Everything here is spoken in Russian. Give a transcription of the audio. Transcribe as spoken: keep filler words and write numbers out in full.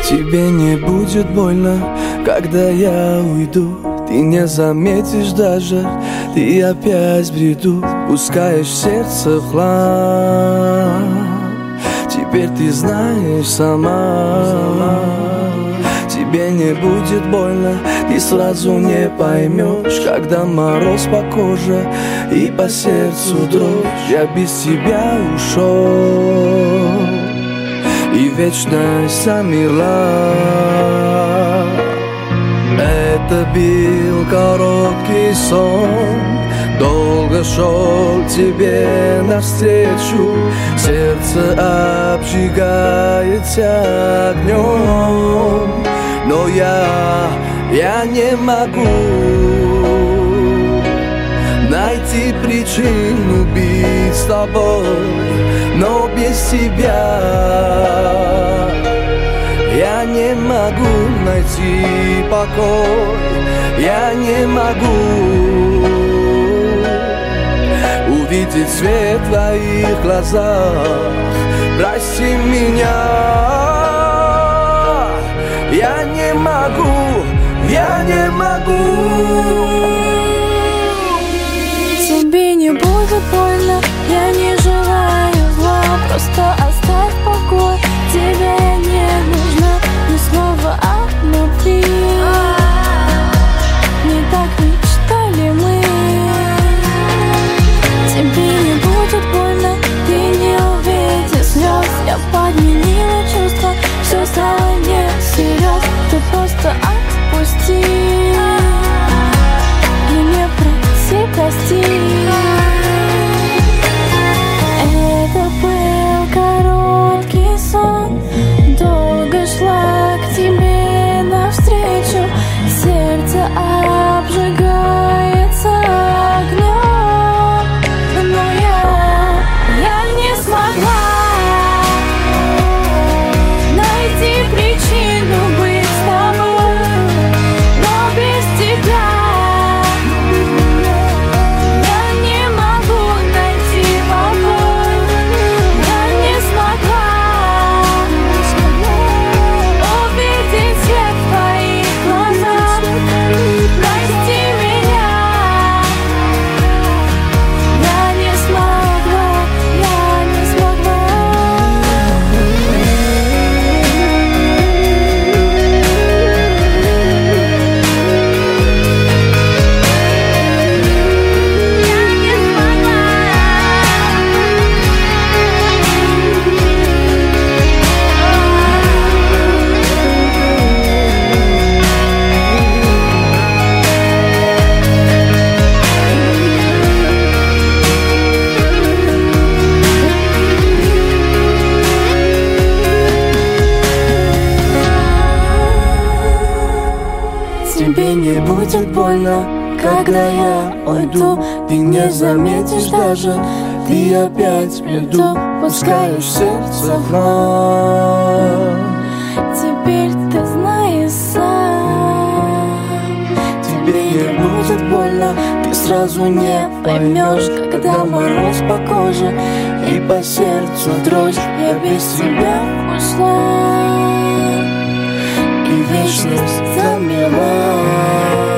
Тебе не будет больно, когда я уйду. Ты не заметишь даже, ты опять в бреду. Пускаешь сердце в хлам. Теперь ты знаешь сама. Тебе не будет больно, ты сразу не поймешь, когда мороз по коже и по сердцу дрожь. Я без тебя ушел, и вечность замерла. Это был короткий сон, долго шел тебе навстречу. Сердце обжигается огнем, но я, я не могу найти причину быть с тобой, но без тебя я не могу найти покой. Я не могу увидеть свет в твоих глазах. Прости меня, я не могу, я не могу. Тебе не будет больно, я не желаю зла. Просто оставь в покое, тебе я не нужна. Ни слова о любви, не так мечтали мы. Тебе не будет больно, ты не увидишь слез. Я подменила чувства, все стало не всерьез. Ты просто отпусти и не проси прости. Это был короткий сон, долго шла к тебе навстречу. Сердце обжигается огнем, но я, я не смогла найти причину быть с тобой, но без тебя я не могу найти покой. Я не смогла увидеть свет в твоих глазах. Прости меня, я не смогла, я не смогла. Тебе не будет больно, когда я уйду. Ты не заметишь даже, ты опять в бреду. Пускаешь сердце в хлам. Теперь ты знаешь сам. Тебе не будет больно, ты сразу не поймешь, когда мороз по коже и по сердцу дрожь. Я без тебя ушла, и вечность замерла.